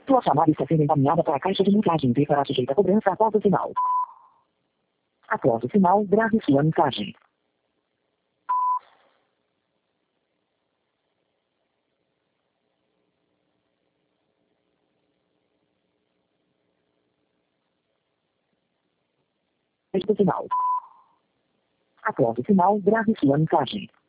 Sua chamada está sendo encaminhada para a caixa de mensagem e será sujeita a cobrança após o sinal. Após o sinal, grave sua mensagem. Este sinal. Após o sinal, grave sua mensagem.